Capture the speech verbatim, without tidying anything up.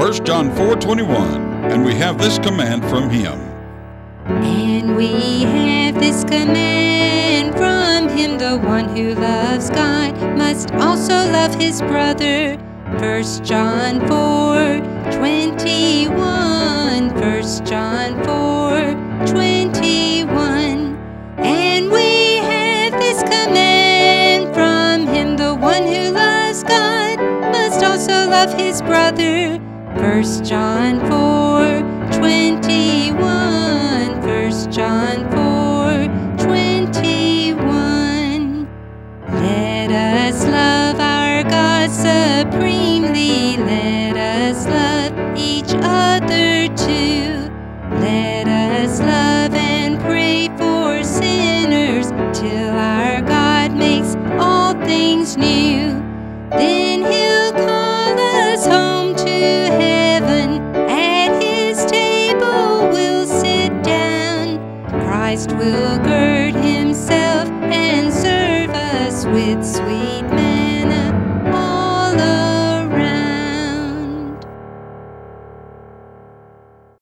First John four twenty-one, and we have this command from him. And we have this command from him, the one who loves God must also love his brother. First John four twenty-one, First John four twenty-one. And we have this command from him, the one who loves God must also love his brother. First John four twenty-one, First John four twenty-one. Let us love our God supremely. Let us love each other too. Let us love and pray for sinners till our God makes all things new. Then he'll call us home to heaven. At his table we'll sit down. Christ will gird